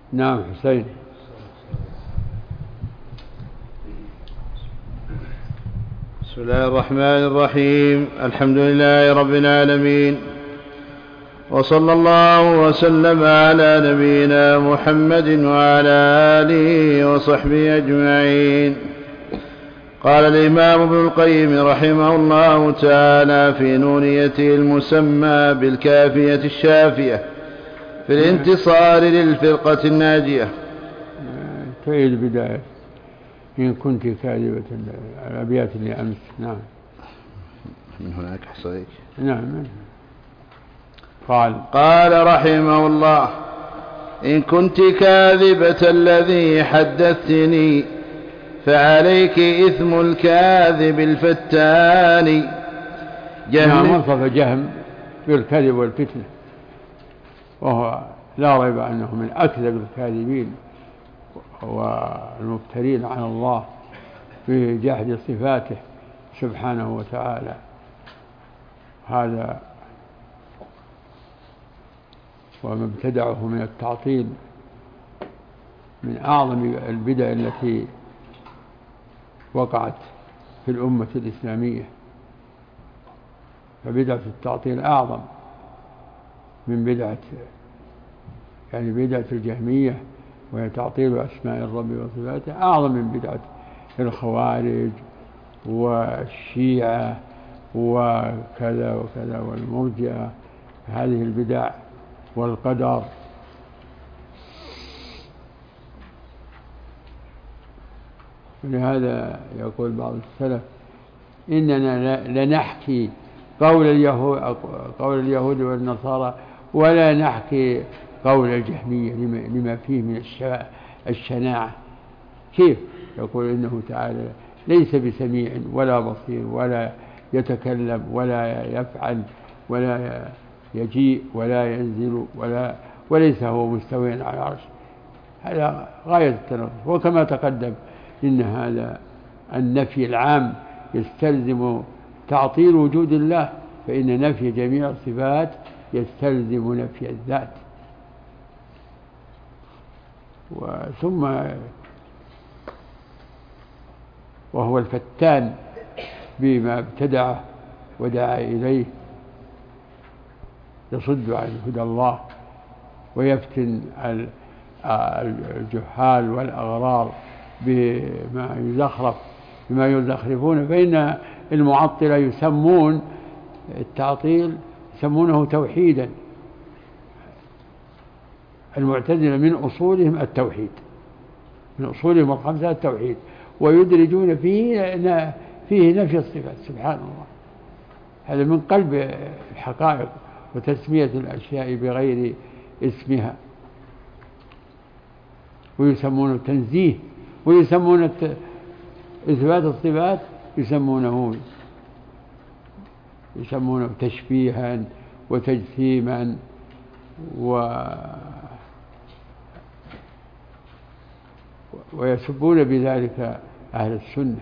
نعم حسين. بسم الله الرحمن الرحيم. الحمد لله رب العالمين، وصلى الله وسلم على نبينا محمد وعلى آله وصحبه أجمعين. قال الإمام ابن القيم رحمه الله تعالى في نونيته المسمى بالكافية الشافية في الانتصار للفرقة الناجية. تعيد بداية إن كنت كاذبة الأبيات اللي أمس. نعم من هناك حصيك. نعم. قال رحمه الله: إن كنت كاذبة الذي حدثتني فعليك إثم الكاذب الفتان. نعم. وصف جهم بالكذب والفتنة، وهو لا ريب أنه من أكذب الكاذبين والمفترين على الله في جحد صفاته سبحانه وتعالى. هذا وما ابتدعه من التعطيل من أعظم البدع التي وقعت في الأمة الإسلامية، فبدعة التعطيل أعظم من بدعة الجهمية، وهي تعطيل أسماء الرب وصفاته، أعظم من بدعة الخوارج والشيعة وكذا وكذا والمرجئة. هذه البدع والقدر. ولهذا يقول بعض السلف: إننا لنحكي قول اليهود والنصارى ولا نحكي قول الجهمية لما فيه من الشناعة. كيف؟ يقول إنه تعالى ليس بسميع ولا بصير ولا يتكلم ولا يفعل ولا يجيء ولا ينزل وليس هو مستوي على العرش. هذا غاية التناقض. وكما تقدم إن هذا النفي العام يستلزم تعطيل وجود الله، فإن نفي جميع الصفات يستلزم نفي الذات. ثم وهو الفتان بما ابتدعه ودعا إليه، يصد عن هدى الله ويفتن الجهال والأغرار بما يزخرفون. فإن المعطلة يسمون التعطيل يسمونه توحيدا. المعتزلة من أصولهم التوحيد، من أصولهم الخمسة التوحيد، ويدرجون فيه نفي الصفات. سبحان الله، هذا من قلب الحقائق وتسمية الأشياء بغير اسمها. ويسمونه التنزيه، ويسمون إثبات الصفات يسمونه تشبيها وتجسيما ويسبون بذلك أهل السنة.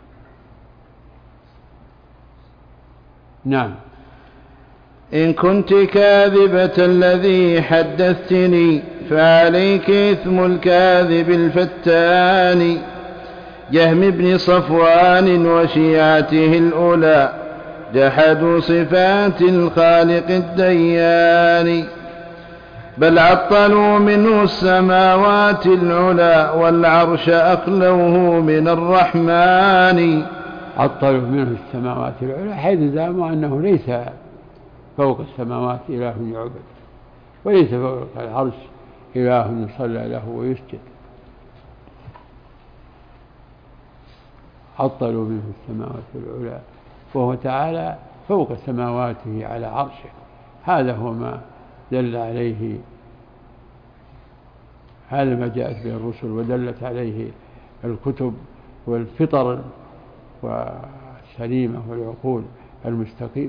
نعم. إن كنت كاذبة الذي حدثتني فعليك إثم الكاذب الفتان. جهم بن صفوان وشيعته الأولى جحدوا صفات الخالق الديان، بل عطلوا منه السماوات العلى والعرش أخلوه من الرحمن. عطلوا منه السماوات العلى حيث زعموا أنه ليس فوق السماوات إله يعبد، وليس فوق العرش إله يصلى له ويسجد. عطلوا منه السماوات العلى، وهو تعالى فوق سماواته على عرشه. هذا هو ما دل عليه، هذا ما جاءت به الرسل ودلت عليه الكتب والفطر والسليمة والعقول المستقيمة.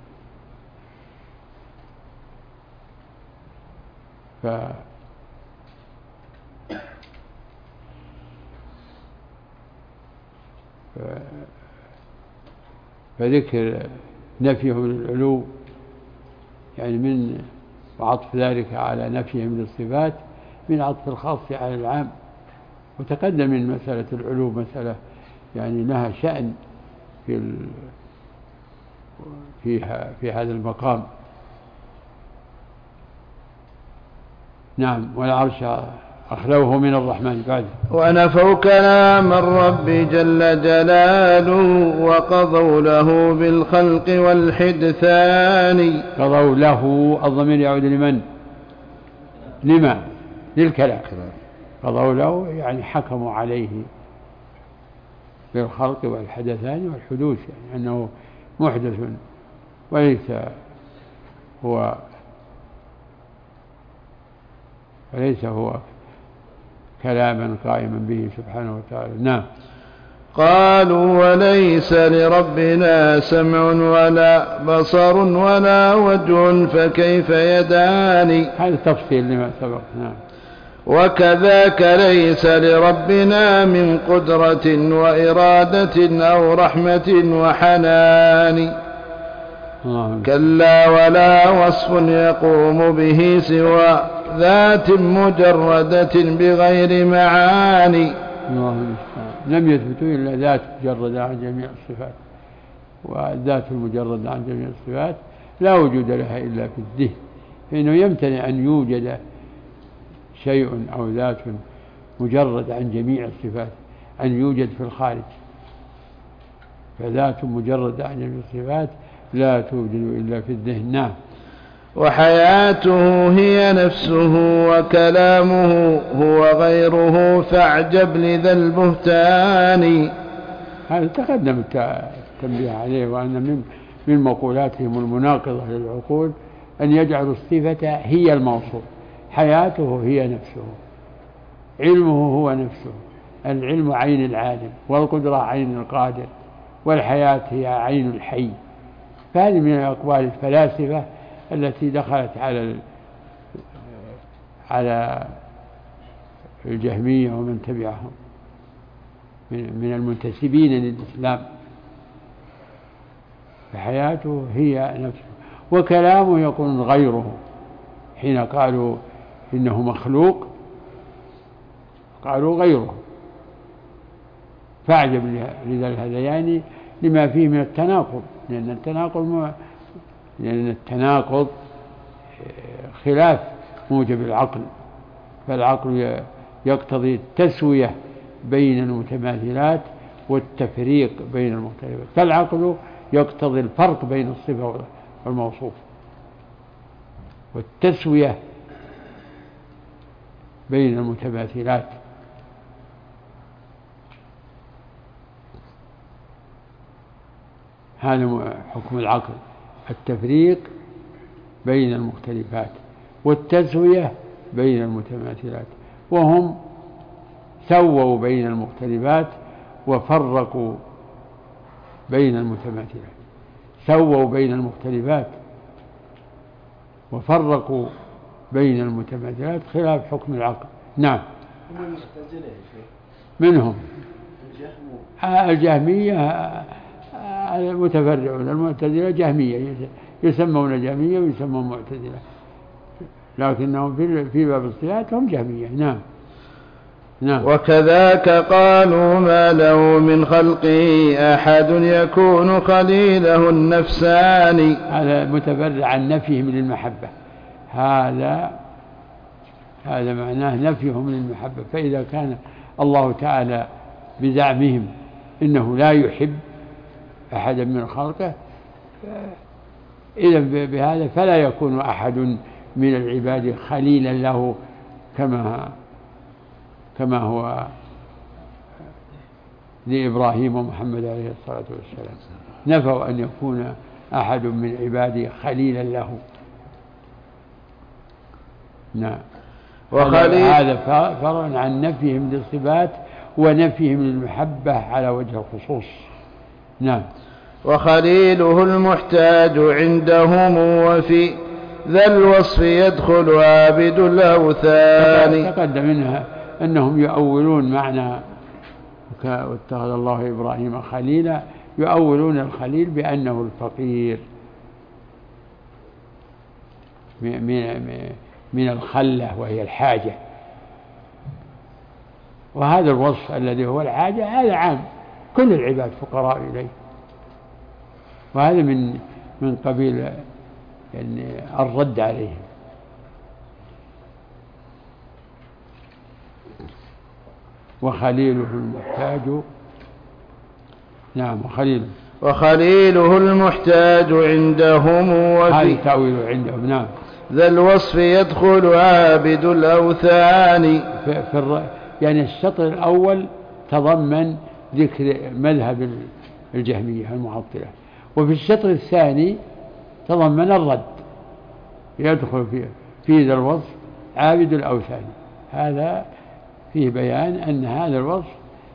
فذكر نفيهم للعلو يعني من وعطف ذلك على نفيهم للصفات من عطف الخاص على العام. وتقدم من مسألة العلو مسألة يعني لها شأن في هذا المقام. نعم. والعرش أخلوه من الرحمن بعد. ونفوا كلام الرب جل جلاله وقضوا له بالخلق والحدثان. قضوا له، الضمير يعود لمن؟ لما؟ للكلام. قضوا له يعني حكموا عليه بالخلق والحدثان والحدوث، يعني أنه محدث وليس هو كلاما قائما به سبحانه وتعالى. نعم. قالوا وليس لربنا سمع ولا بصر ولا وجه فكيف يدان. هذا تفصيل لما سبق. نعم. وكذاك ليس لربنا من قدرة وإرادة أو رحمة وحنان. كلا ولا وصف يقوم به سوى ذات مجردة بغير معاني. لم يثبتوا إلا ذات مجردة عن جميع الصفات، والذات المجردة عن جميع الصفات لا وجود لها إلا في الذهن، فإنه يمتنع أن يوجد شيء أو ذات مجرد عن جميع الصفات أن يوجد في الخارج، فذات مجردة عن جميع الصفات لا توجد إلا في الذهن. نعم. وحياته هي نفسه وكلامه هو غيره فاعجب لذا البهتان. هذا تقدم التنبيه عليه، وأن من مقولاتهم المناقضة للعقول أن يجعلوا الصفة هي الموصوف. حياته هي نفسه، علمه هو نفسه، العلم عين العالم، والقدرة عين القادر، والحياة هي عين الحي. فهذه من أقوال الفلاسفة التي دخلت على الجهمية ومن تبعهم من المنتسبين للإسلام. فحياته هي نفسه، وكلامه يكون غيره. حين قالوا إنه مخلوق قالوا غيره، فاعجب لذا الهذيان لما فيه من التناقض، لأن التناقض خلاف موجب العقل، فالعقل يقتضي التسوية بين المتماثلات والتفريق بين المختلفات، فالعقل يقتضي الفرق بين الصفة والموصوف والتسوية بين المتماثلات. هذا حكم العقل، التفريق بين المختلفات والتسوية بين المتماثلات، وهم سووا بين المختلفات وفرقوا بين المتماثلات. سووا بين المختلفات وفرقوا بين المتماثلات خلاف حكم العقل. نعم. منهم الجهمية المتفرعون، المعتزلة جهمية، يسمون جهمية ويسمون معتزلة، لكنهم في باب الصفات هم جهمية. نعم. نعم. وكذاك قالوا ما له من خلقه أحد يكون خليله النفسان. هذا متفرع عن نفيهم للمحبة، هذا معناه نفيهم للمحبة. فإذا كان الله تعالى بزعمهم إنه لا يحب أحدا من خلقه، إذا بهذا فلا يكون أحد من العباد خليلا له كما هو لإبراهيم ومحمد عليه الصلاة والسلام، نفوا أن يكون أحد من عباده خليلا له. نعم. هذا فرع عن نفيهم للصفات ونفيهم للمحبة على وجه الخصوص. نعم. وخليله المحتاج عندهم وفي ذا الوصف يدخل عابد الأوثان. تقدم منها أنهم يؤولون معنى واتخذ الله إبراهيم خليلا، يؤولون الخليل بأنه الفقير من الخلة وهي الحاجة، وهذا الوصف الذي هو الحاجة هذا عام، كل العباد فقراء إليه، وهذا من قبيل يعني الرد عليهم. وخليله المحتاج، نعم وخليله المحتاج عندهم هذا تأويله عندهم، نعم. ذا الوصف يدخل عابد الأوثان. يعني الشطر الأول تضمن ذكر مذهب الجهمية المعطلة، وفي الشطر الثاني تضمن الرد، يدخل في ذا الوصف عابد الأوثان. هذا فيه بيان أن هذا الوصف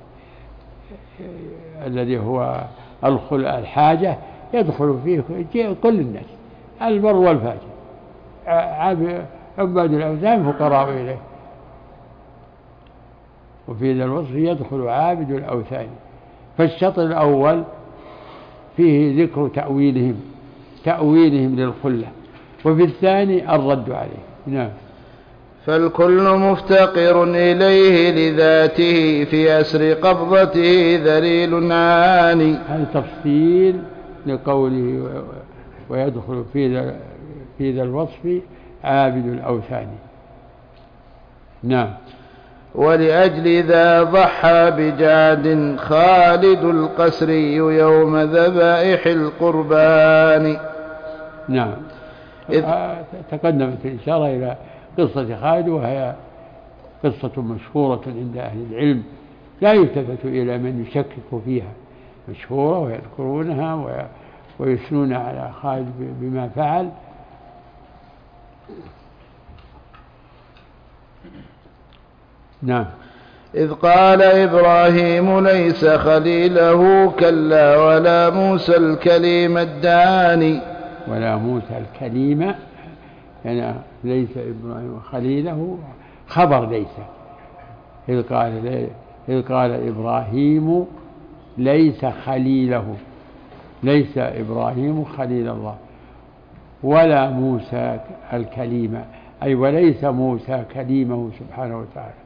الذي هو الحاجة يدخل فيه كل الناس، البر والفاجر، عباد الأوثان فقراء إليه. وفي ذا الوصف يدخل عابد الأوثان. فالشطر الأول فيه ذكر تأويلهم للخلة، وفي الثاني الرد عليه، نعم. فالكل مفتقر إليه لذاته في أسر قبضته ذليل عاني. هذا تفصيل لقوله ويدخل في ذا الوصف عابد الأوثان، نعم. ولأجل ذا ضحى بجاد خالد القسري يوم ذبائح القربان، نعم. تقدمت الإشارة إلى قصة خالد، وهي قصة مشهورة عند أهل العلم لا يلتفت إلى من يشكك فيها، مشهورة ويذكرونها ويثنون على خالد بما فعل. نعم. إذ قال إبراهيم ليس خليله كلا ولا موسى الكليم الداني. ولا موسى الكليم يعني ليس إبراهيم خليله خبر ليس. إذ قال إبراهيم ليس خليله، ليس إبراهيم خليل الله، ولا موسى الكليم، أي وليس موسى كليمه سبحانه وتعالى،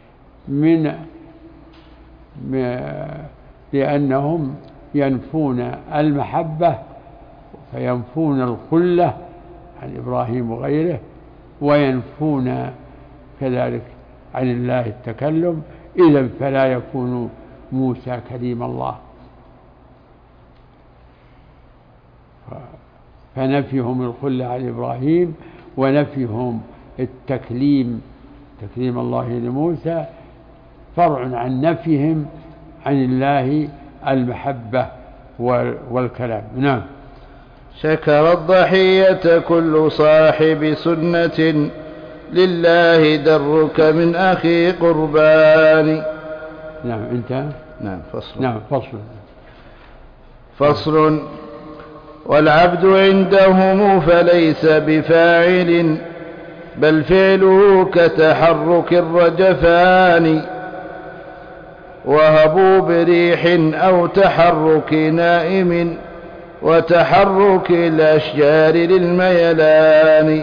لأنهم ينفون المحبة فينفون الخلة عن إبراهيم وغيره، وينفون كذلك عن الله التكلم، إذن فلا يكون موسى كليم الله. فنفيهم الخلة عن إبراهيم ونفيهم تكليم الله لموسى فرع عن نفيهم عن الله المحبة والكلام، نعم. شكر الضحية كل صاحب سنة لله درك من أخي قربان. نعم انتهى. نعم فصل. والعبد عندهم فليس بفاعل بل فعله كتحرك الرجفان، وهبوا بريح أو تحرك نائم وتحرك الأشجار للميلان،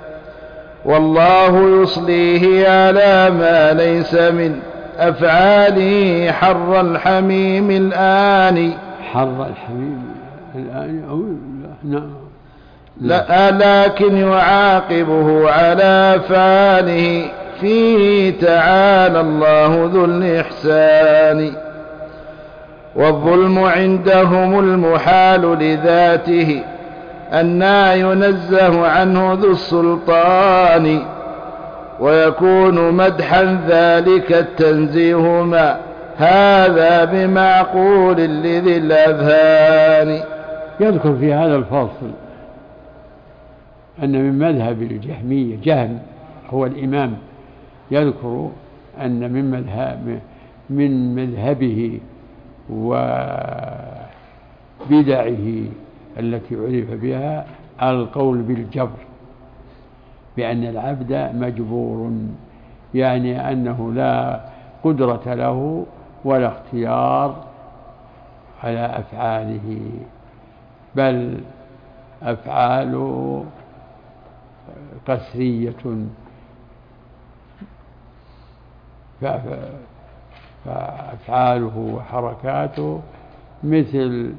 والله يصليه على ما ليس من أفعاله حر الحميم الآن. حر الحميم الآن أو نعم. لا لكن يعاقبه على أفعاله فيه تعالى الله ذو الإحسان. والظلم عندهم المحال لذاته أنى ينزه عنه ذو السلطان، ويكون مدحا ذلك التنزيه ما هذا بمعقول لذي الأذهان. يذكر في هذا الفصل أن من مذهب الجهمية، جهم هو الإمام، يذكر أن من مذهبه وبدعه التي عرف بها القول بالجبر، بأن العبد مجبور، يعني أنه لا قدرة له ولا اختيار على أفعاله، بل أفعاله قسرية فأفعاله وحركاته مثل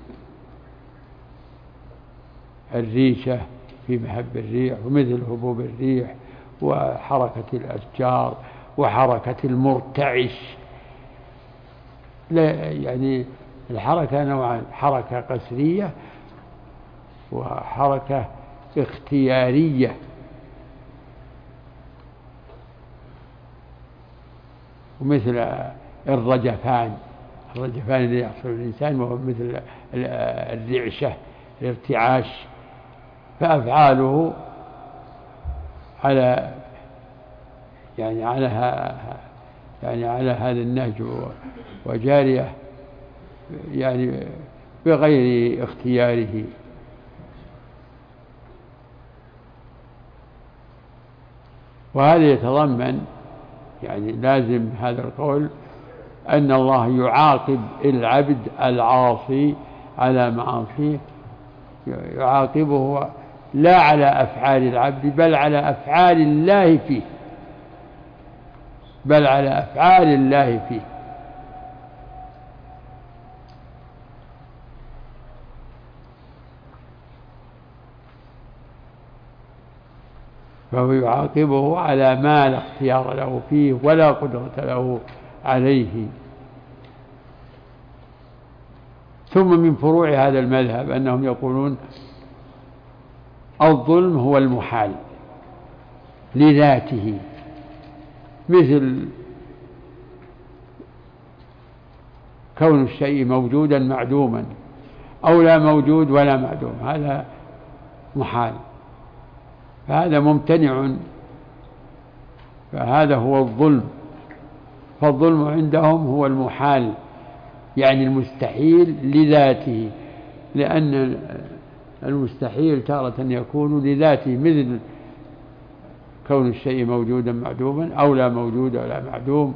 الريشة في مهب الريح، ومثل هبوب الريح، وحركة الأشجار، وحركة المرتعش. لا يعني الحركة نوعان: حركة قسرية وحركة اختيارية. ومثل الرجفان الذي يحصل للإنسان، وهو مثل الرعشة، الارتعاش. فأفعاله على على هذا النهج وجارية يعني بغير اختياره. وهذا يتضمن يعني لازم هذا القول أن الله يعاقب العبد العاصي على معاصيه، يعاقبه لا على أفعال العبد بل على أفعال الله فيه، فهو يعاقبه على ما لا اختيار له فيه ولا قدرة له عليه. ثم من فروع هذا المذهب أنهم يقولون الظلم هو المحال لذاته، مثل كون الشيء موجودا معدوما، أو لا موجود ولا معدوم، هذا محال، فهذا ممتنع، فهذا هو الظلم. فالظلم عندهم هو المحال، يعني المستحيل لذاته، لأن المستحيل تارة يكون لذاته، مثل كون الشيء موجودا معدوما، أو لا موجود ولا معدوم،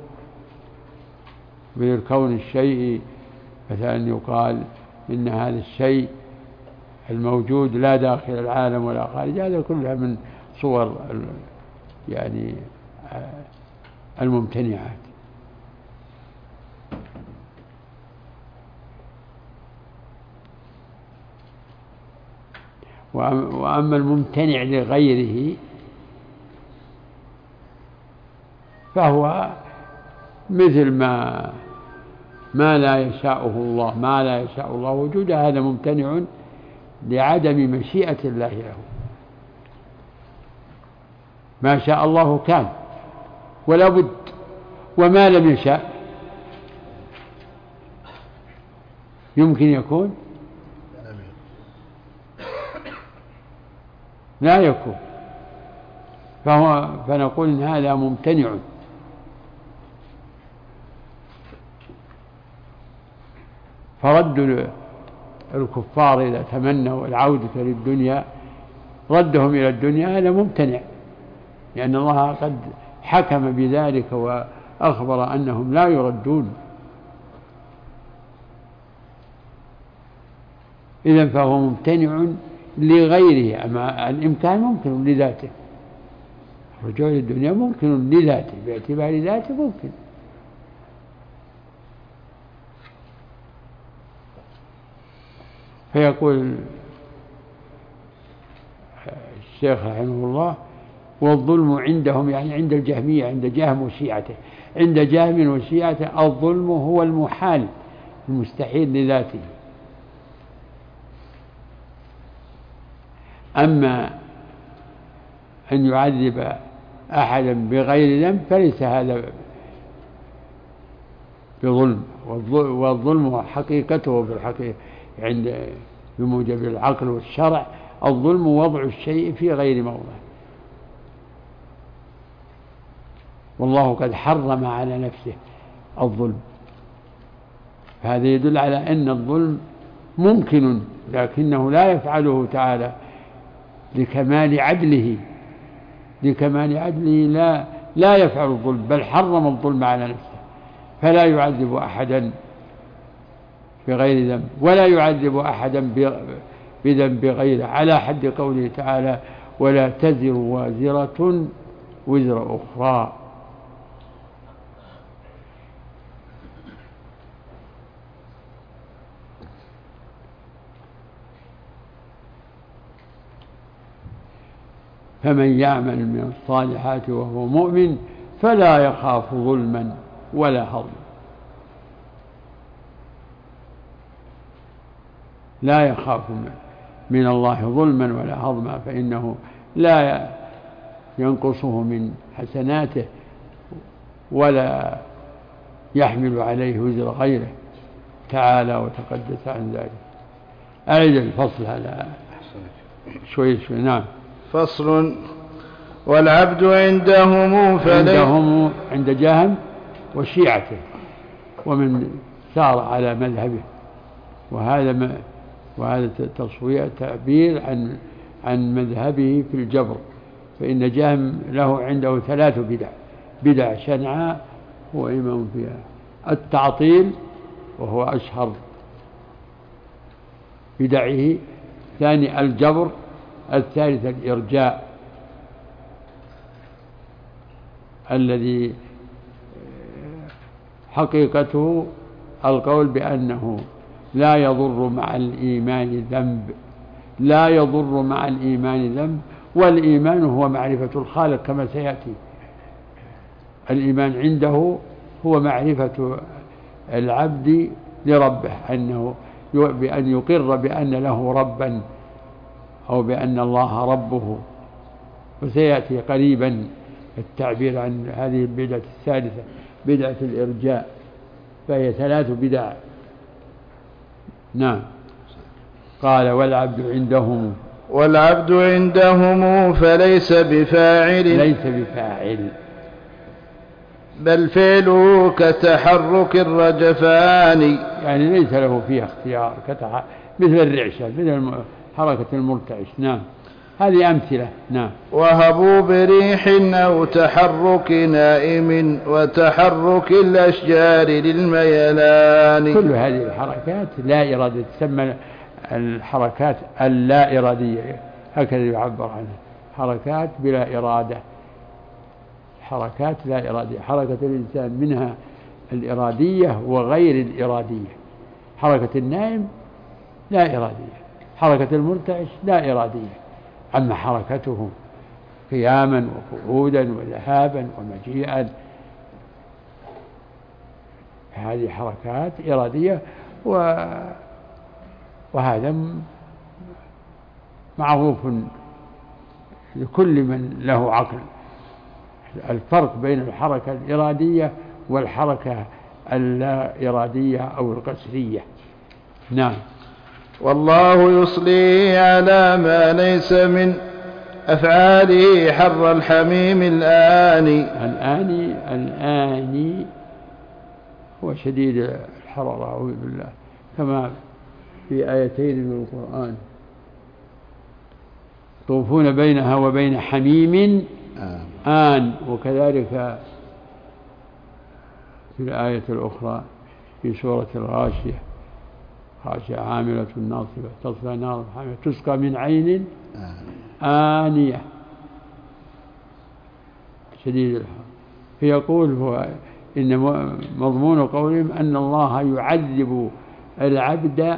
مثل كون الشيء مثلا يقال إن هذا الشيء الموجود لا داخل العالم ولا خارج، هذا كلها من صور يعني الممتنعات. وأما الممتنع لغيره فهو مثل ما لا يشاءه الله، ما لا يشاء الله وجوده، هذا ممتنع لعدم مشيئة الله له. ما شاء الله كان ولا بد، وما لم يشاء يمكن يكون لا يكون، فنقول إن هذا ممتنع. فرد الكفار إذا تمنوا العودة للدنيا، ردهم إلى الدنيا هذا ممتنع، لأن الله قد حكم بذلك وأخبر أنهم لا يردون. إذن فهو ممتنع لغيره، أما الإمكان ممكن لذاته، الرجوع للدنيا ممكن لذاته، باعتبار ذاته ممكن. فيقول الشيخ رحمه الله: والظلم عندهم يعني عند الجهمية، عند جهم وشيعته، عند جهم وشيعته الظلم هو المحال المستحيل لذاته. أما أن يعذب أحدا بغير ذنب فليس هذا بظلم، والظلم حقيقته في الحقيقة عند بموجب العقل والشرع الظلم وضع الشيء في غير موضعه، والله قد حرم على نفسه الظلم. فهذا يدل على أن الظلم ممكن، لكنه لا يفعله تعالى لكمال عدله، لا يفعل الظلم، بل حرم الظلم على نفسه، فلا يعذب أحدا بغير ذنب، ولا يعذب أحدا بذنب غيره، على حد قوله تعالى: ولا تزر وازرة وزر أخرى. فمن يعمل من الصالحات وهو مؤمن فلا يخاف ظلما ولا هضما. لا يخاف من الله ظلما ولا هضما، فإنه لا ينقصه من حسناته ولا يحمل عليه وزر غيره تعالى وتقدس عن ذلك. أعد الفصل هذا شوي. نعم. فصل. والعبد عندهم عند جهم وشيعته ومن سار على مذهبه، وهذا تصوير تعبير عن مذهبه في الجبر، فإن جهم له عنده 3 بدع شنعاء هو إمام فيها: التعطيل وهو أشهر بدعه، ثاني الجبر، الثالث الإرجاء الذي حقيقته القول بأنه لا يضر مع الإيمان ذنب، لا يضر مع الإيمان ذنب، والإيمان هو معرفة الخالق كما سيأتي. الإيمان عنده هو معرفة العبد لربه، بأن يقر بأن له ربا أو بأن الله ربه. وسيأتي قريبا التعبير عن هذه البدعة الثالثة، بدعة الإرجاء، فهي 3 بدع. نعم. قال والعبد عندهم فليس بفاعل بل فعله كتحرك الرجفان، يعني ليس له فيه اختيار، مثل الرعشة، مثل حركة المرتعش. نعم. هذه أمثلة. نعم. وهبوب ريح أو تحرك نائم وتحرك الأشجار للميلان. كل هذه الحركات لا إرادة، تسمى الحركات اللا إرادية، هكذا يعبر عنها: حركات بلا إرادة، حركات لا إرادية. حركة الإنسان منها الإرادية وغير الإرادية. حركة النائم لا إرادية، حركة المرتعش لا إرادية، أما حركته قياما وقعودا وذهابا ومجيئا هذه حركات إرادية، وهذا معروف لكل من له عقل، الفرق بين الحركة الإرادية والحركة اللا إرادية أو القسرية. نعم. والله يصلي على ما ليس من أفعاله حر الحميم الآني هو شديد الحرارة، أعوذ بالله، كما في آيتين من القرآن: يطوفون بينها وبين حميم آن. وكذلك في الآية الأخرى في سورة الغاشية: خاشعة عاملة ناصبة تصلى نارا حامية تسقى من عين آنية شديد الحرارة. فيقول هو إن مضمون قولهم أن الله يعذب العبد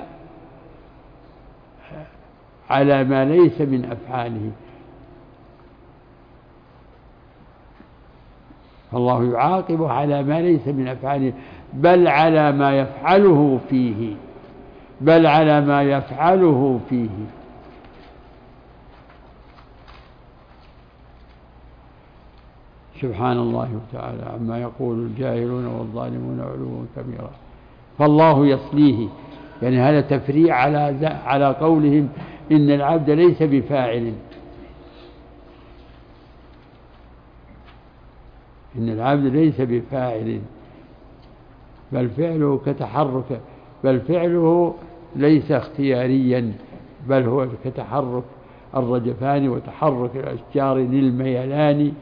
على ما ليس من أفعاله، فالله يعاقب على ما ليس من أفعاله بل على ما يفعله فيه. سبحان الله وتعالى عما يقول الجاهلون والظالمون علوا كبيرا. فالله يصليه، يعني هذا تفريع على قولهم إن العبد ليس بفاعل، إن العبد ليس بفاعل بل فعله كتحرك، بل فعله ليس اختياريا بل هو كتحرك الرجفان وتحرك الأشجار للميلان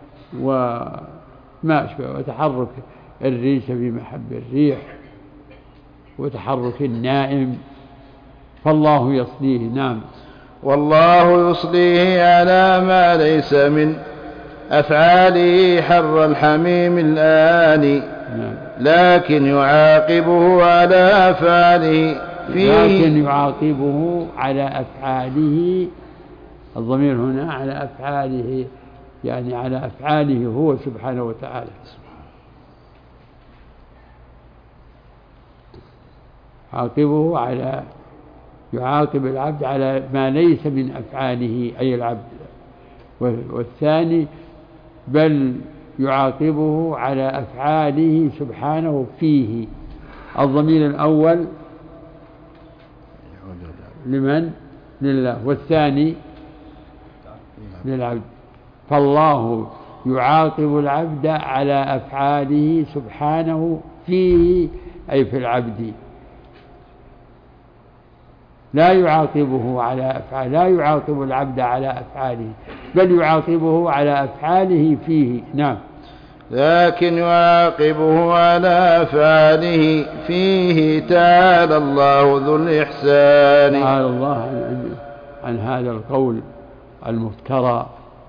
وما أشبه، وتحرك الريش بمحب الريح وتحرك النائم. فالله يصليه. نعم. والله يصليه على ما ليس من أفعاله حر الحميم الآن. نعم. لكن يعاقبه على أفعاله الضمير هنا على أفعاله، يعني على أفعاله هو سبحانه وتعالى. يعاقب العبد على ما ليس من أفعاله أي العبد. والثاني بل يعاقبه على أفعاله سبحانه فيه. الضمير الأول لمن؟ لله، والثاني للعبد. فالله يعاقب العبد على أفعاله سبحانه فيه أي في العبد، لا يعاقب العبد على أفعاله، بل يعاقبه على أفعاله فيه. نعم. لكن يعاقبه على أفعاله فيه تعالى الله ذو الإحسان. تعالى الله عن هذا القول المفترى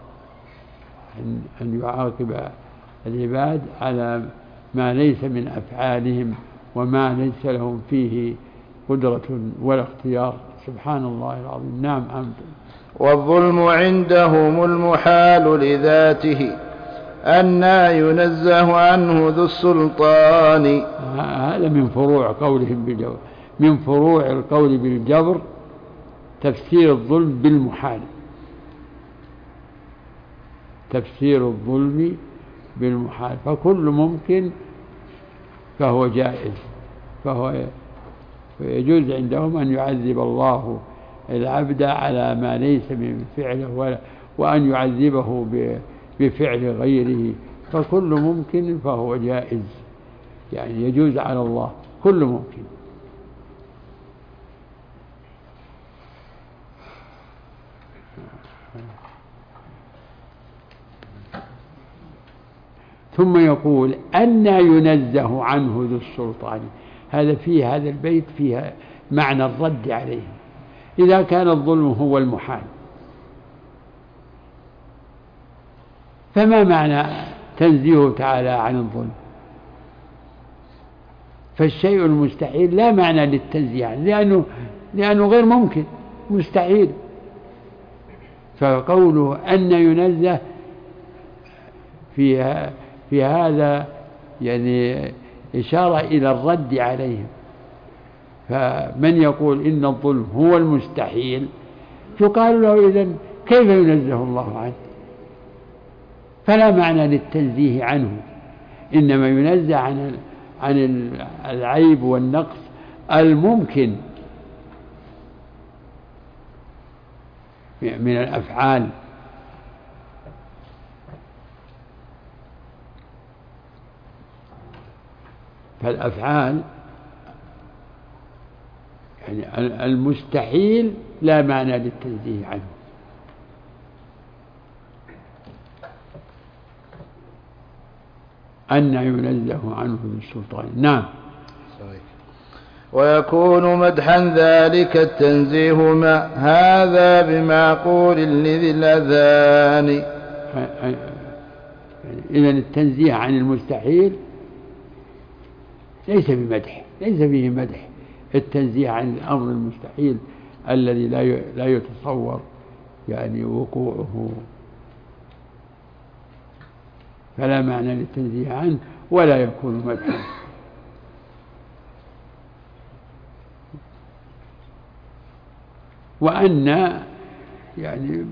أن يعاقب العباد على ما ليس من أفعالهم وما ليس لهم فيه قدرة ولا اختيار. سبحان الله العظيم. نعم. والظلم عندهم المحال لذاته أنى ينزه عنه ذو السلطان. هذا من فروع قولهم بالجبر، من فروع القول بالجبر تفسير الظلم بالمحال، تفسير الظلم بالمحال. فكل ممكن فهو جائز، فهو يجوز عندهم أن يعذب الله العبد على ما ليس من فعله وأن يعذبه بفعل غيره. فكل ممكن فهو جائز، يعني يجوز على الله كل ممكن. ثم يقول أنى ينزه عنه ذو السلطان. هذا البيت فيها معنى الرد عليه. إذا كان الظلم هو المحال، فما معنى تنزيهه تعالى عن الظلم؟ فالشيء المستحيل لا معنى للتنزيه عنه، لأنه غير ممكن، مستحيل. فقوله أن ينزه في هذا يعني إشارة إلى الرد عليهم. فمن يقول إن الظلم هو المستحيل يقال له إذن كيف ينزه الله عنه؟ فلا معنى للتنزيه عنه، إنما ينزه عن العيب والنقص الممكن من الأفعال. فالأفعال يعني المستحيل لا معنى للتنزيه عنه. أن ينزه عنه بالسلطان. نعم. ويكون مدحا ذلك التنزيه ما هذا بمعقول لذي الأذان. إذن التنزيه عن المستحيل ليس بمدح، ليس فيه مدح. التنزيه عن الأمر المستحيل الذي لا يتصور يعني وقوعه، فلا معنى للتنزيه عنه ولا يكون مدحا. وأن يعني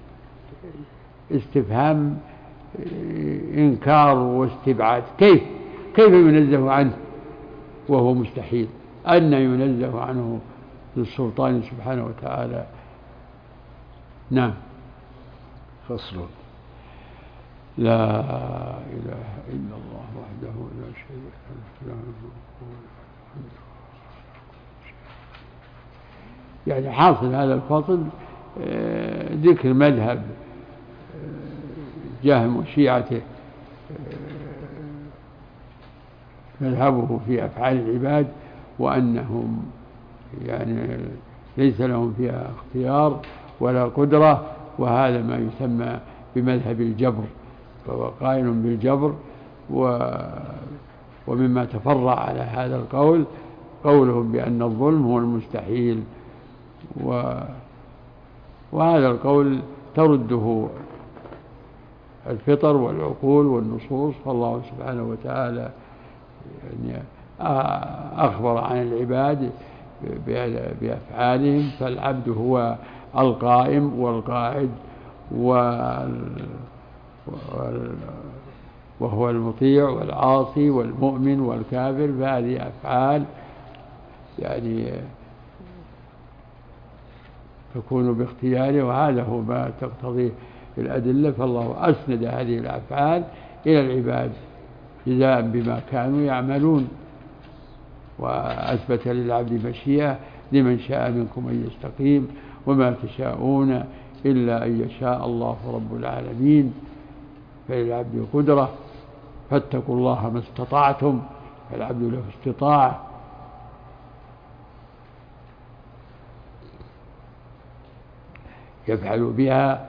استفهام إنكار واستبعاد. كيف ينزه عنه وهو مستحيل؟ أن ينزه عنه للسلطان سبحانه وتعالى. نعم. فصل. لا إله إلا الله وحده لا شريك له. يعني حاصل هذا الفصل ذكر مذهب جهم وشيعته، مذهبه في أفعال العباد وأنهم يعني ليس لهم فيها اختيار ولا قدرة، وهذا ما يسمى بمذهب الجبر، فهو قائل بالجبر. ومما تفرع على هذا القول قولهم بأن الظلم هو المستحيل وهذا القول ترده الفطر والعقول والنصوص. فالله سبحانه وتعالى يعني أخبر عن العباد بأفعالهم، فالعبد هو القائم والقاعد وهو المطيع والعاصي والمؤمن والكافر، فهذه أفعال يعني تكون باختياره، وهذا هو ما تقتضيه الأدلة. فالله أسند هذه الأفعال إلى العباد جزاء بما كانوا يعملون، وأثبت للعبد مشيئة لمن شاء منكم أن يستقيم وما تشاءون إلا أن يشاء الله رب العالمين. فللعبد قدرة فاتقوا الله ما استطعتم، فالعبد له استطاعة. يفعل بها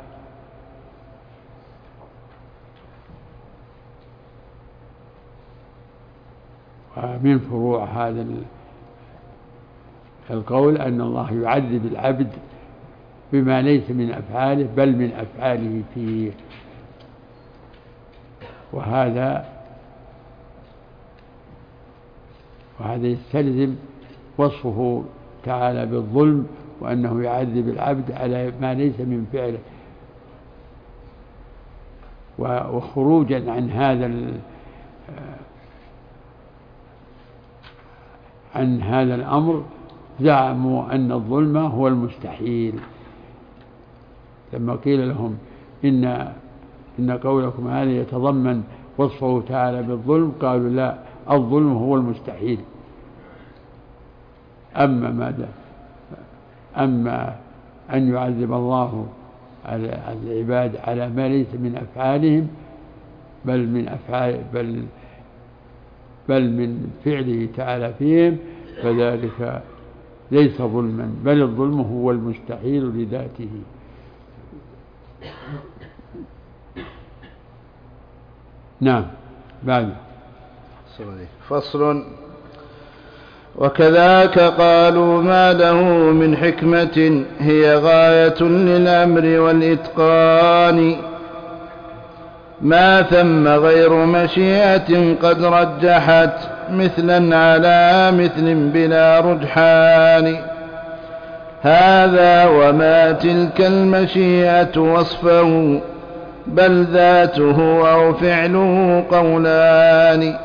ومن فروع هذا القول أن الله يعذب العبد بما ليس من أفعاله بل من أفعاله فيه، وهذا يستلزم وصفه تعالى بالظلم، وأنه يعذب العبد على ما ليس من فعله. وخروجا عن هذا الأمر زعموا أن الظلم هو المستحيل، لما قيل لهم إن قولكم هذا يتضمن وصفه تعالى بالظلم، قالوا لا، الظلم هو المستحيل. أما أن يعذب الله العباد على ما ليس من أفعالهم بل من فعله تعالى فيهم، فذلك ليس ظلما، بل الظلم هو المستحيل لذاته. نعم. بعد فصل. وكذاك قالوا ما له من حكمة هي غاية للأمر والإتقان، ما ثم غير مشيئة قد رجحت مثلا على مثل بلا رجحان. هذا وما تلك المشيئة وصفه بل ذاته أو فعله قولان.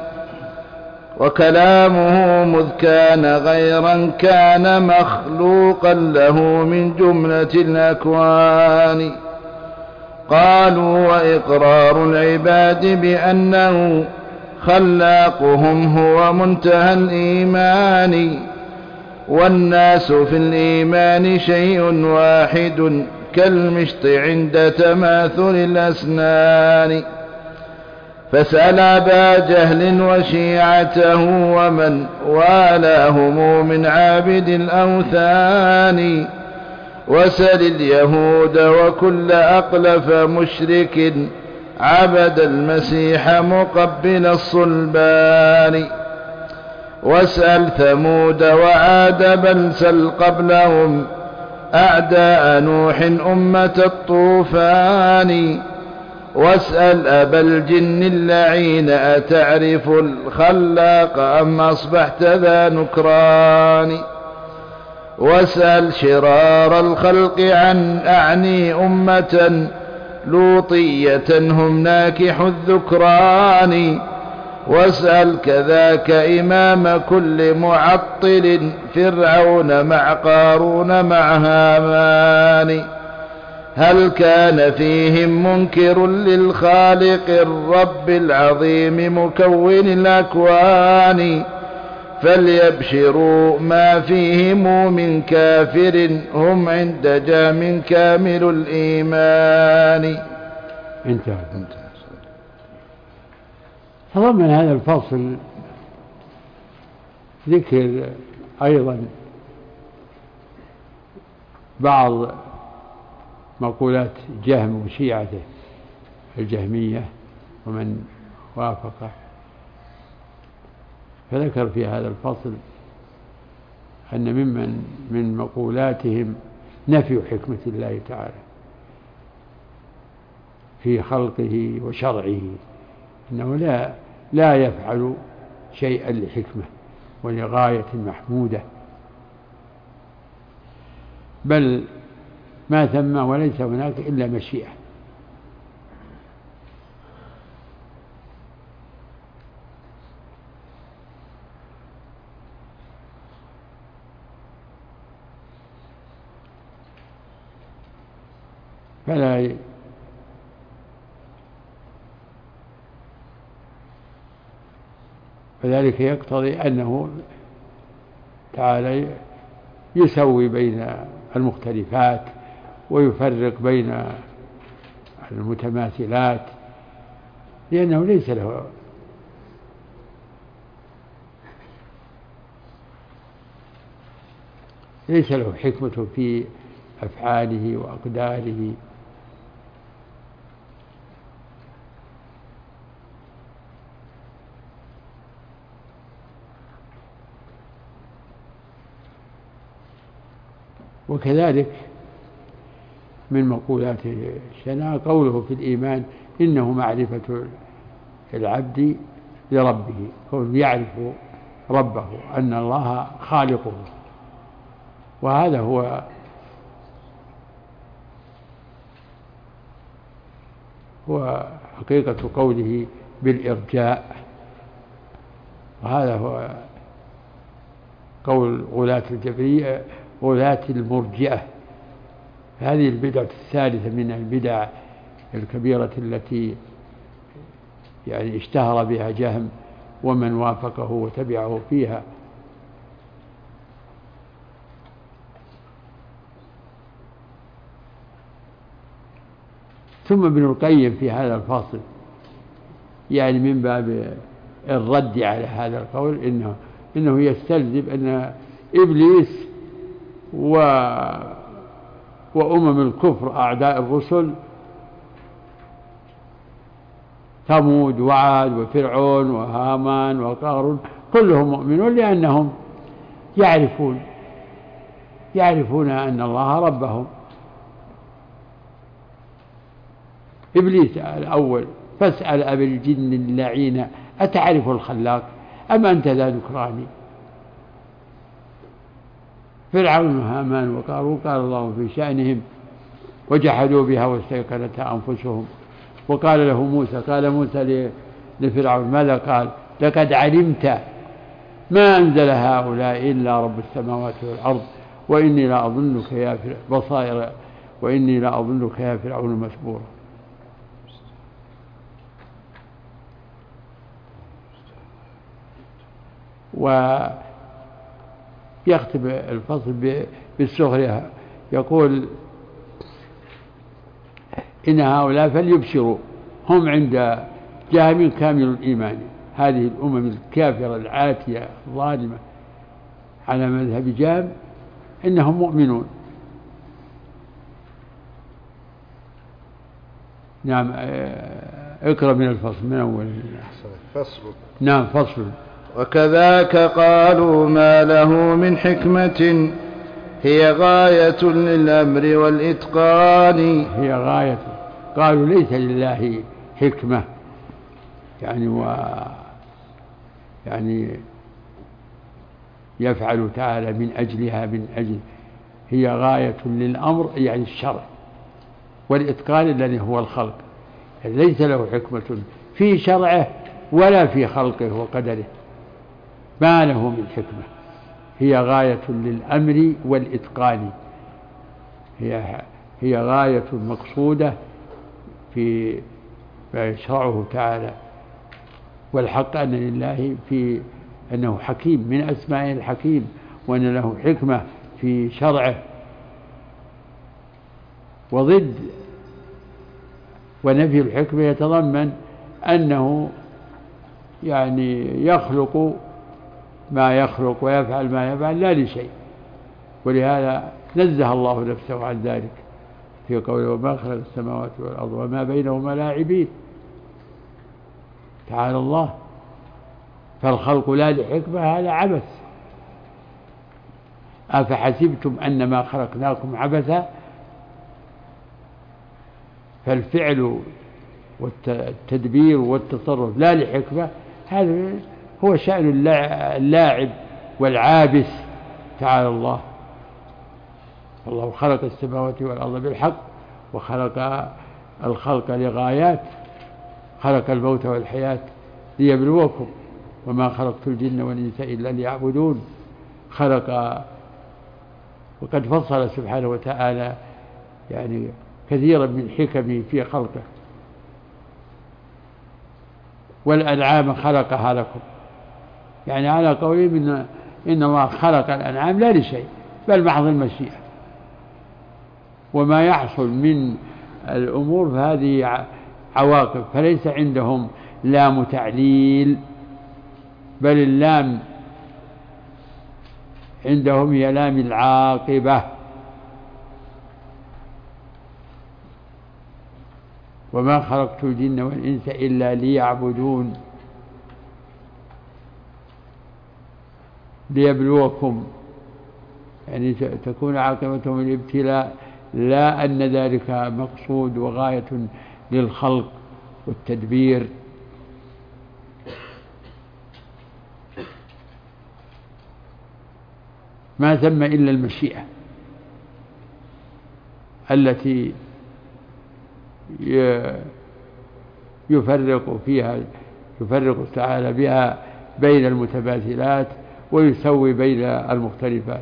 وكلامه مذ كان غيرا كان مخلوقا له من جملة الأكوان. قالوا وإقرار العباد بأنه خلاقهم هو منتهى الإيمان، والناس في الإيمان شيء واحد كالمشط عند تماثل الأسنان. فاسأل أبا جهل وشيعته ومن والاهم من عابد الأوثان، وسل اليهود وكل أقلف مشرك عبد المسيح مقبل الصلبان. واسأل ثمود وعاد بل سل قبلهم أعداء نوح أمة الطوفان. واسأل أبا الجن اللعين أتعرف الخلاق أم أصبحت ذا نكران. واسأل شرار الخلق عن أعني أمة لوطية هم ناكح الذكران. واسأل كذاك إمام كل معطل فرعون مع قارون مع هامان. هل كان فيهم منكر للخالق الرب العظيم مكون الأكوان؟ فليبشروا ما فيهم من كافر هم عند جام كامل الإيمان. انتهى. تضمن هذا الفصل ذكر أيضا بعض مقولات جهم وشيعته الجهمية ومن وافقه، فذكر في هذا الفصل أن من مقولاتهم نفي حكمة الله تعالى في خلقه وشرعه، إنه لا يفعل شيئا لحكمة ولغاية محمودة، بل ما ثم وليس هناك إلا مشيئة. فذلك يقتضي أنه تعالى يسوي بين المختلفات ويفرق بين المتماثلات، لأنه ليس له حكمة في أفعاله وأقداره. وكذلك من مقولات الشناعة قوله في الإيمان إنه معرفة العبد لربه، كونه يعرف ربه أن الله خالقه، وهذا هو حقيقة قوله بالإرجاء، وهذا هو قول غلاة المرجئة. هذه البدعة الثالثة من البدع الكبيرة التي يعني اشتهر بها جهم ومن وافقه وتبعه فيها. ثم ابن القيم في هذا الفصل يعني من باب الرد على هذا القول إنه يستلزم أن إبليس وأمم الكفر أعداء الرسل ثمود وعاد وفرعون وهامان وقارون كلهم مؤمنون، لأنهم يعرفون أن الله ربهم. إبليس الأول فاسأل أبي الجن اللعين أتعرف الخلاق أم أنت ذا ذكراني. فرعون وهامان وقارون قال الله في شأنهم وجحدوا بها واستيقنتها أنفسهم. وقال له موسى، قال موسى لفرعون ماذا قال؟ لقد علمت ما أنزل هؤلاء إلا رب السماوات والأرض وإني لا أظنك يا بصائر وإني لا أظنك يا فرعون مسبورا. ويختم الفصل بالسخرية، يقول إن هؤلاء فليبشروا هم عند جهم كامل الإيمان. هذه الأمم الكافرة العاتية الظالمة على مذهب جهم إنهم مؤمنون. نعم، اقرأ من الفصل من أول. فصل. نعم فصل. وكذاك قالوا ما له من حكمة هي غاية للأمر والإتقان. هي غاية، قالوا ليس لله حكمة يعني يفعل تعالى من أجلها من أجل. هي غاية للأمر يعني الشرع والإتقان الذي هو الخلق، ليس له حكمة في شرعه ولا في خلقه وقدره، ما له من حكمة. هي غاية للأمر والإتقان، هي غاية مقصودة في ما يشرعه تعالى. والحق أن لله في أنه حكيم، من أسمائه الحكيم، وأن له حكمة في شرعه. وضد ونفي الحكمة يتضمن أنه يعني يخلق ما يخلق ويفعل ما يفعل لا لشيء، ولهذا نزه الله نفسه عن ذلك في قوله وما خلق السماوات والأرض وما بينهما لاعبين. تعالى الله. فالخلق لا لحكمة هذا عبث، أفحسبتم أنما خلقناكم عبثا. فالفعل والتدبير والتصرف لا لحكمة، هذا هو شأن اللاعب والعابث تعالى الله. الله خلق السماوات والأرض بالحق، وخلق الخلق لغايات، خلق الموت والحياة ليبلوكم، وما خلقت الجن والإنس إلا ليعبدون. خلق، وقد فصل سبحانه وتعالى يعني كثيرا من حكمه في خلقه. والأنعام خلقها لكم، يعني على قولهم إن الله خلق الأنعام لا لشيء بل محض المشيئة. وما يحصل من الأمور فهذه عواقب، فليس عندهم لام تعليل، بل اللام عندهم هي لام العاقبة. وما خلقت الجن والإنس إلا ليعبدون ليبلوكم، يعني تكون عاقبتهم الابتلاء، لا أن ذلك مقصود وغاية للخلق والتدبير. ما ثم إلا المشيئة التي يفرق تعالى بها بين المتماثلات ويسوي بين المختلفات.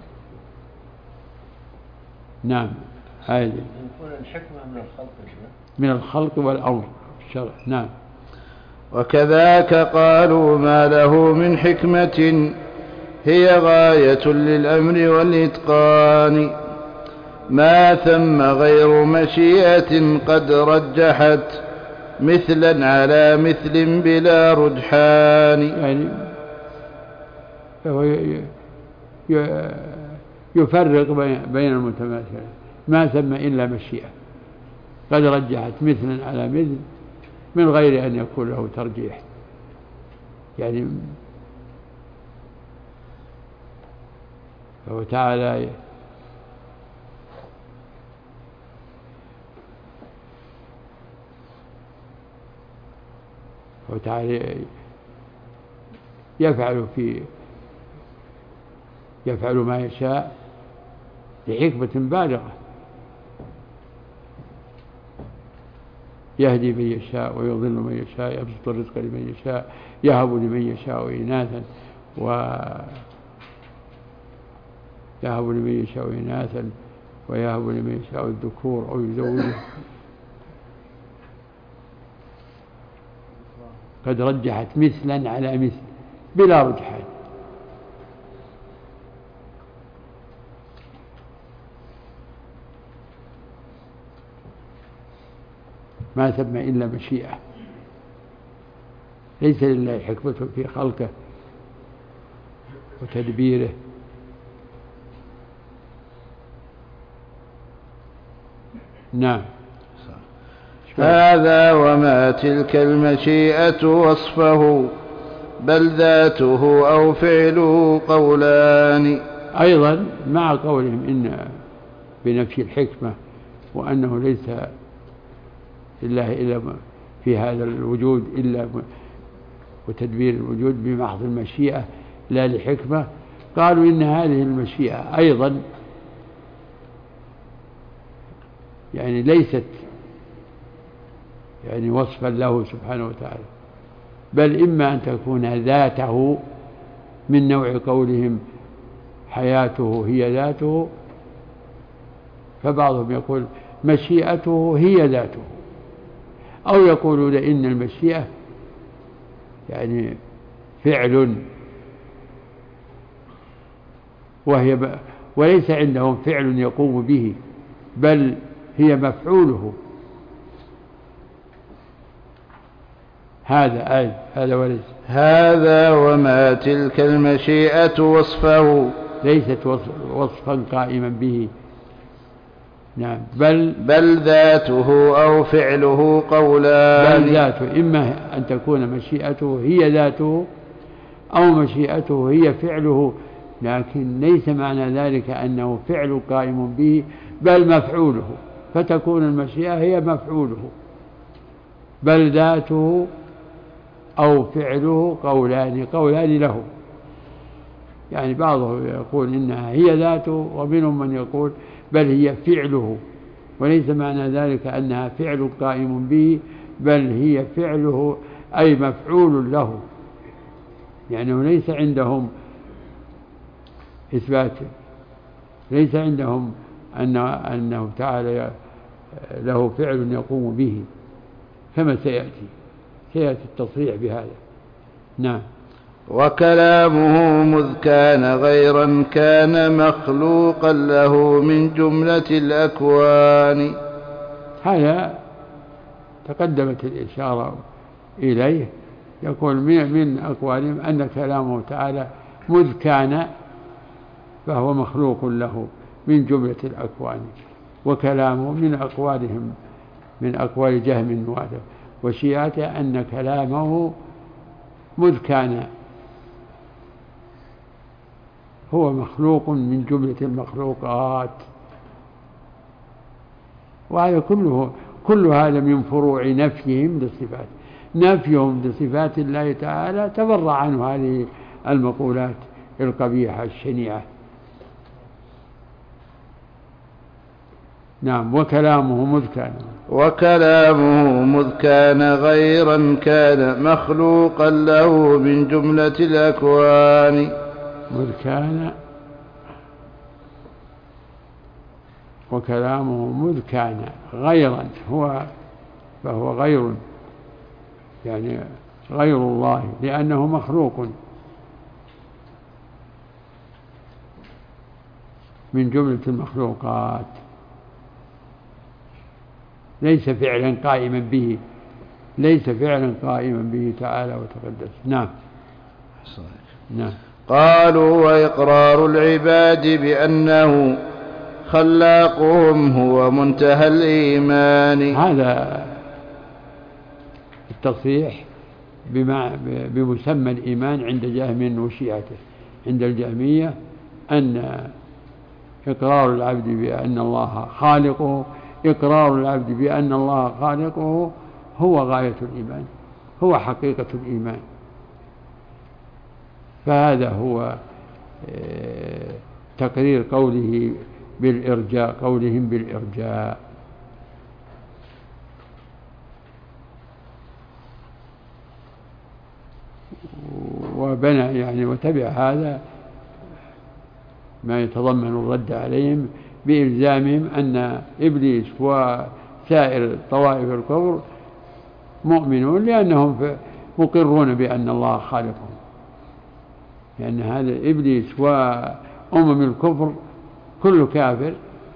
نعم، هذه الحكمة من الخلق والأمر الشرع. نعم. وكذاك قالوا ما له من حكمة هي غاية للأمر والإتقان، ما ثم غير مشيئة قد رجحت مثلا على مثل بلا رجحان. يعني هو يفرق بين المتماثلين، ما ثم إلا مشيئة قد رجحت مثلا على مثل من غير أن يكون له ترجيح. يعني فهو تعالى يفعل ما يشاء لحكمة بالغة، يهدي من يشاء ويضل من يشاء، يبسط الرزق لمن يشاء، يهب لمن يشاء إناثا ويهب لمن يشاء الذكور أو يزوجه. قد رجحت مثلا على مثل بلا رجحان. ما ثم إلا مشيئة، ليس لله حكمة في خلقه وتدبيره. نعم. هذا وما تلك المشيئة وصفه بل ذاته أو فعله قولان. أيضا مع قولهم إن بنفي الحكمة وأنه ليس لله إلا في هذا الوجود إلا وتدبير الوجود بمحض المشيئة لا لحكمة، قالوا إن هذه المشيئة أيضا يعني ليست يعني وصفا له سبحانه وتعالى، بل إما أن تكون ذاته من نوع قولهم حياته هي ذاته، فبعضهم يقول مشيئته هي ذاته، أو يقولون إن المشيئة يعني فعل وليس عندهم فعل يقوم به، بل هي مفعوله. هذا وليس هذا وما تلك المشيئة وصفه ليست وصفا قائما به. نعم. بل ذاته أو فعله قولان. بل ذاته، إما أن تكون مشيئته هي ذاته أو مشيئته هي فعله لكن ليس معنى ذلك أنه فعل قائم به بل مفعوله، فتكون المشيئة هي مفعوله، بل ذاته أو فعله قولان له. يعني بعضهم يقول إنها هي ذاته، ومنهم من يقول بل هي فعله، وليس معنى ذلك أنها فعل قائم به بل هي فعله أي مفعول له، يعني ليس عندهم إثبات، ليس عندهم أنه تعالى له فعل يقوم به، كما سيأتي التصريح بهذا. نعم. وكلامه مذ كان غيرا كان مخلوقا له من جملة الأكوان. هذا تقدمت الإشارة إليه، يقول من أقوالهم أن كلامه تعالى مذ كان فهو مخلوق له من جملة الأكوان، وكلامه من أقوالهم، من أقوال جهم وشيعته أن كلامه مذ كان هو مخلوق من جملة المخلوقات. وهذا كل هذا من فروع نفيهم للصفات، نفيهم لصفات الله تعالى تبرع عنه هذه المقولات القبيحة الشنيعة. نعم. وكلامه مذ كان غيرا كان مخلوقا له من جملة الأكوان. وكلامه مذ كان غيرا فهو غير، يعني غير الله لأنه مخلوق من جملة المخلوقات، ليس فعلا قائما به تعالى وتقدس. نعم. نعم. قالوا وإقرار العباد بأنه خلاقهم هو منتهى الإيمان. هذا التصريح بمسمى الإيمان عند جهم وشيعته. عند الجهمية أن إقرار العبد بأن الله خالقه، إقرار العبد بأن الله خالقه هو غاية الإيمان، هو حقيقة الإيمان. فهذا هو تقرير قولهم بالإرجاء. وبنى يعني وتبع هذا ما يتضمن الرد عليهم بإلزامهم أن إبليس وسائر طوائف الكفر مؤمنون لأنهم مقرون بأن الله خالقهم، لأن هذا إبليس وأمم الكفر كل كافر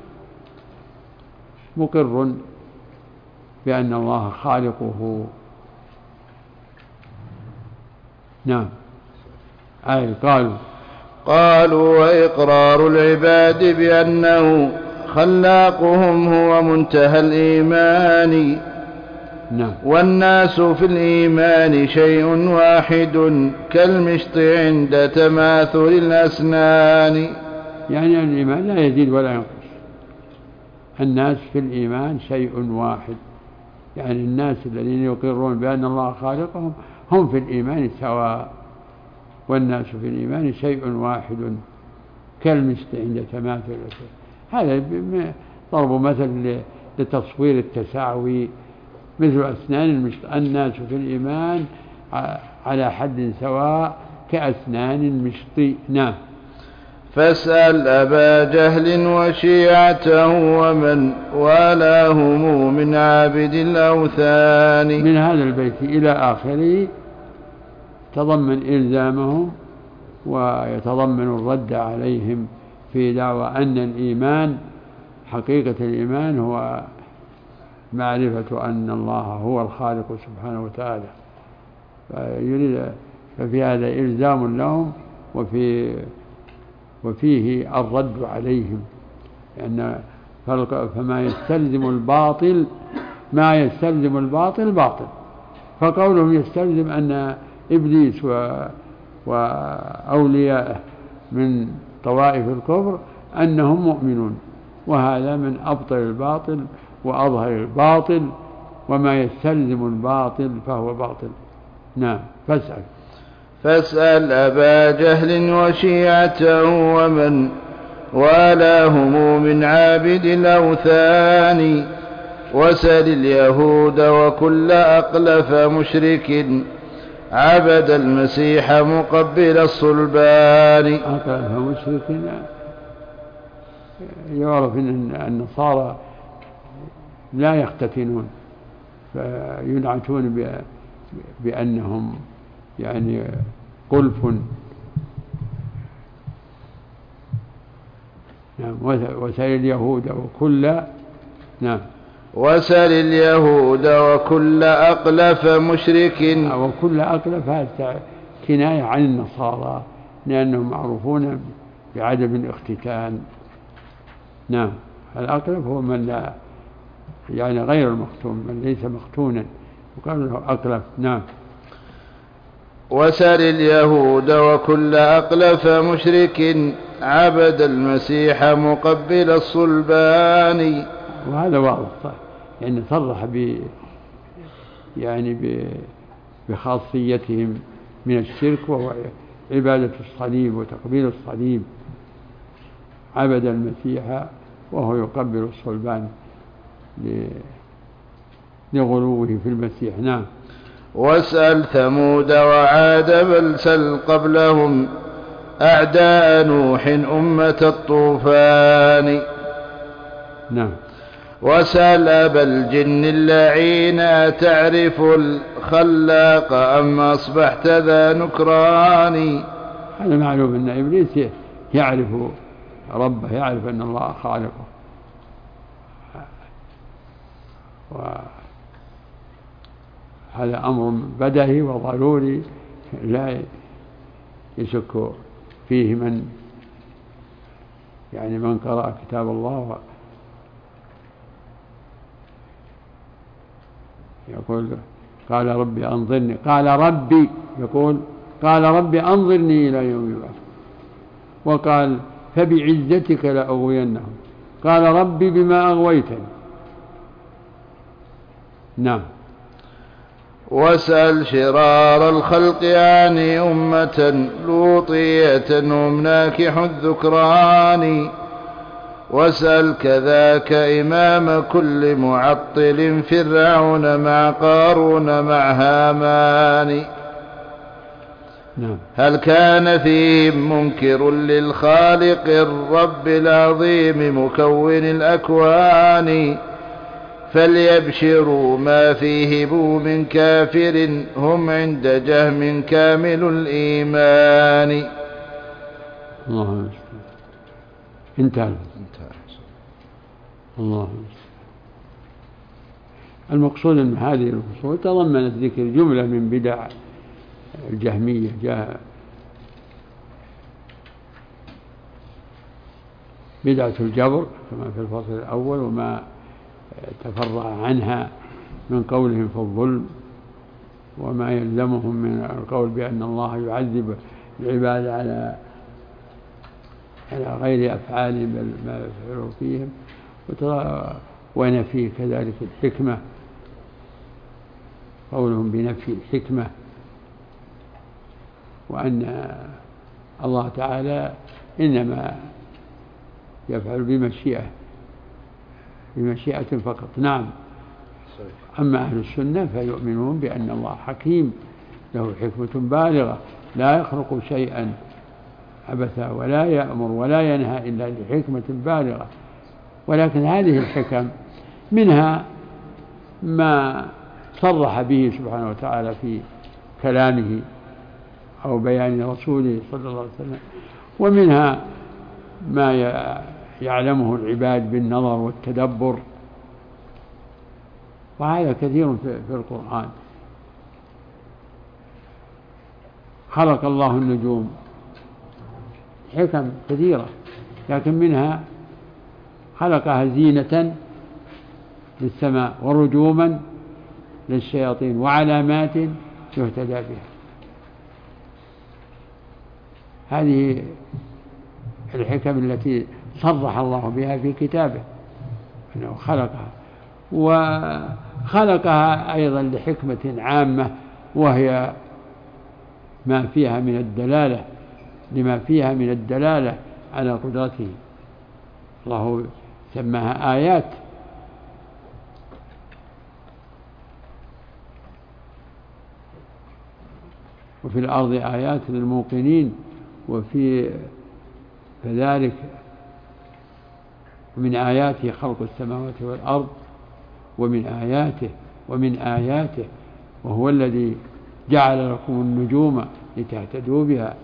مقر بأن الله خالقه. نعم. قالوا وإقرار العباد بأنه خلاقهم هو منتهى الإيمان. نعم. والناس في الإيمان شيء واحد كالمشط عند تماثل الأسنان. يعني الإيمان لا يزيد ولا ينقص، الناس في الإيمان شيء واحد، يعني الناس الذين يقرون بأن الله خالقهم هم في الإيمان سواء، والناس في الإيمان شيء واحد كالمشط عند تماثل الأسنان. هذا ضرب مثل لتصوير التساوي، مثل أسنان المشط. الناس في الإيمان على حد سواء كأسنان المشط. نعم. فاسأل أبا جهل وشيعته ومن والاهم من عابد الأوثان. من هذا البيت إلى آخره تضمن إلزامهم ويتضمن الرد عليهم في دعوى أن الإيمان، حقيقة الإيمان هو معرفة أن الله هو الخالق سبحانه وتعالى. ففي هذا إلزام لهم وفيه الرد عليهم، لأن فما يستلزم الباطل باطل، فقولهم يستلزم أن إبليس وأولياءه من طوائف الكفر أنهم مؤمنون، وهذا من أبطل الباطل وأظهر الباطل، وما يستلزم الباطل فهو باطل. نعم. فاسأل أبا جهل وشيعته ومن والاهم من عابد الأوثان، وسل اليهود وكل أقلف مشرك عبد المسيح مقبل الصلبان. أقلف مشرك يعرف أن النصارى لا يختتنون، فينعتون بأنهم يعني قلف. نعم. وسل اليهود وكل. نعم. وسل اليهود وكل أقلف مشرك. وكل أقلف هذا كناية عن النصارى لأنهم معروفون بعدم الاختتان. نعم. الأقلف هو من لا يعني غير المختون، من ليس مختونا وقال له أقلف. نعم. وسل اليهود وكل أقلف مشرك عبد المسيح مقبل الصلبان. وهذا واضح يعني صرح بخاصيتهم من الشرك، وهو عبادة الصليب وتقبيل الصليب. عبد المسيح وهو يقبل الصلبان لغلوه في المسيح. نعم. واسأل ثمود وعاد بل سل قبلهم أعداء نوح أمة الطوفان. نعم. وسأل أبا الجن اللعين تعرف الخلاق أم أصبحت ذا نكران. هذا معلوم أن إبليس يعرف ربه، يعرف أن الله خالقه، وهذا أمر بدهي وضروري لا يشك فيه من قرأ كتاب الله. يقول قال ربي أنظرني، قال ربي أنظرني إلى يوم يبعث، وقال فبعزتك لأغوينهم، قال ربي بما أغويتني. نعم. واسأل شرار الخلق عن أمة لوطية هم ناكح الذكران، واسأل كذاك إمام كل معطل فرعون مع قارون مع هامان. نعم. هل كان فيهم منكر للخالق الرب العظيم مكون الأكوان، فليبشروا ما فيه بو من كافر هم عند جهم كامل الإيمان. الله انتهى. الله. المقصود أن هذه الفصول تضمنت ذكر جملة من بدع الجهمية، جاء بدعة الجبر كما في الفصل الأول، وما تفرع عنها من قولهم في الظلم، وما يلزمهم من القول بأن الله يعذب العباد على غير أفعالهم بل ما يفعلوا فيهم، ونفي كذلك الحكمة، قولهم بنفي الحكمة، وأن الله تعالى إنما يفعل بمشيئة فقط. نعم. أما أهل السنة فيؤمنون بأن الله حكيم له حكمة بالغة، لا يخلق شيئا عبثا ولا يأمر ولا ينهى إلا لحكمة بالغة، ولكن هذه الحكم منها ما صرح به سبحانه وتعالى في كلامه أو بيان رسوله صلى الله عليه وسلم، ومنها ما يعلمه العباد بالنظر والتدبر، وهذا كثير في القرآن. خلق الله النجوم، حكم كثيرة، لكن منها خلقها زينة للسماء ورجوما للشياطين وعلامات يهتدى بها. هذه الحكم التي صرح الله بها في كتابه أنه خلقها، وخلقها أيضا لحكمة عامة، وهي ما فيها من الدلالة لما فيها من الدلالة على قدرته. الله سماها آيات، وفي الأرض آيات للموقنين، وفي كذلك من آياته خلق السماوات والأرض، ومن آياته وهو الذي جعل لكم النجوم لتهتدوا بها.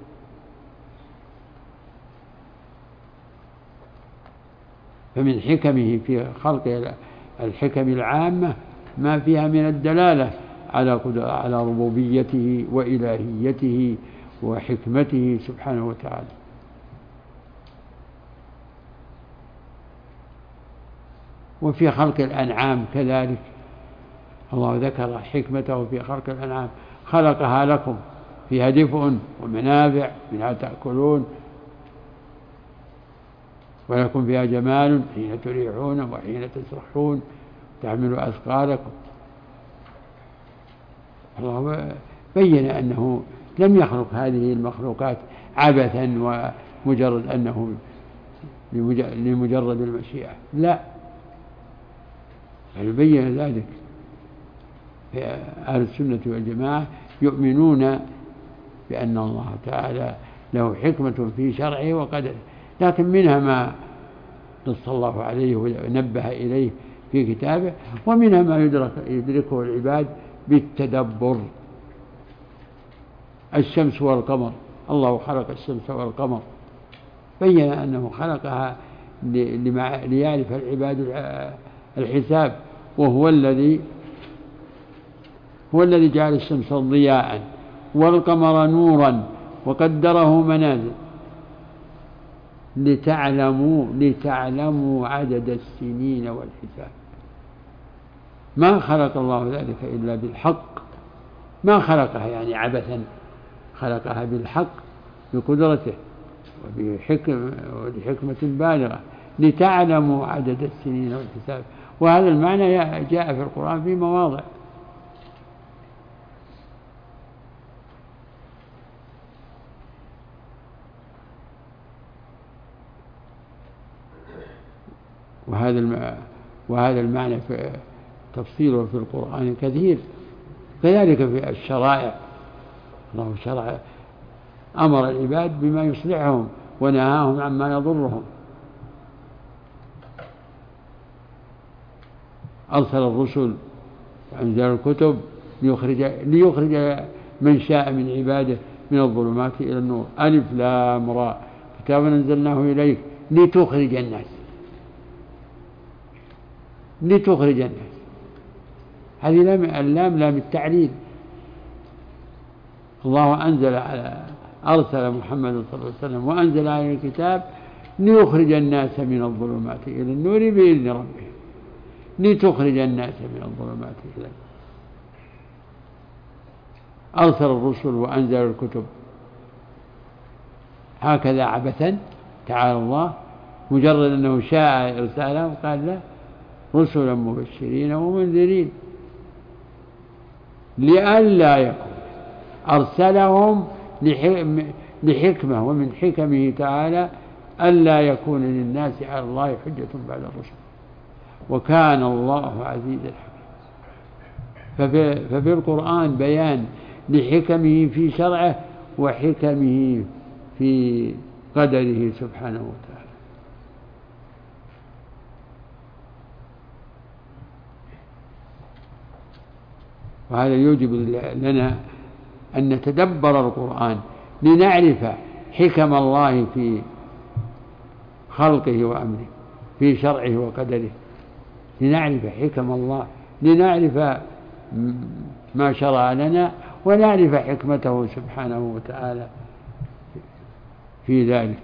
فمن حكمه في خلق الحكم العامة ما فيها من الدلالة على ربوبيته وإلهيته وحكمته سبحانه وتعالى. وفي خلق الأنعام كذلك الله ذكر حكمته في خلق الأنعام، خلقها لكم فيها دفء ومنافع منها تأكلون، ولكم فيها جمال حين تريحون وحين تسرحون تحملوا أثقالكم. الله بين أنه لم يخلق هذه المخلوقات عبثا ومجرد أنه لمجرد المشيئة، لا، بل بين ذلك. أهل السنة والجماعة يؤمنون بأن الله تعالى له حكمة في شرعه وقدره، لكن منها ما نص الله عليه ونبه إليه في كتابه، ومنها ما يدركه العباد بالتدبر. الشمس والقمر، الله خلق الشمس والقمر، بين أنه خلقها ليعرف العباد الحساب، وهو الذي جعل الشمس ضياء والقمر نورا وقدره منازل لتعلموا عدد السنين والحساب. ما خلق الله ذلك إلا بالحق، ما خلقها يعني عبثا، خلقها بالحق بقدرته وبحكمة بالغة لتعلموا عدد السنين والحساب. وهذا المعنى جاء في القرآن في مواضع. وهذا المعنى في تفصيله في القرآن كثير. كذلك في الشرائع، الله شرع أمر العباد بما يصلحهم ونهاهم عما يضرهم. أرسل الرسل وأنزل الكتب ليخرج من شاء من عباده من الظلمات إلى النور. ألف لام را كتاب أنزلناه إليك لتخرج الناس. هذه اللام لام التعليل. الله أرسل محمد صلى الله عليه وسلم وأنزل عليه الكتاب ليخرج الناس من الظلمات إلى النور بإذن ربهم. لتخرج الناس من الظلمات إلى النور. أرسل الرسل وأنزل الكتب، هكذا عبثا تعالى الله، مجرد أنه شاء إرسالهم قال لا، رسلا مبشرين ومنذرين لئلا يكون. أرسلهم لحكمة، ومن حكمه تعالى ألا يكون للناس على الله حجة بعد الرسل، وكان الله عزيزا حكيما. ففي القرآن بيان لحكمه في شرعه وحكمه في قدره سبحانه وتعالى. وهذا يوجب لنا أن نتدبر القرآن لنعرف حكم الله في خلقه وأمره، في شرعه وقدره، لنعرف حكم الله، لنعرف ما شرع لنا، ونعرف حكمته سبحانه وتعالى في ذلك.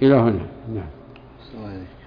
إلى هنا. نعم.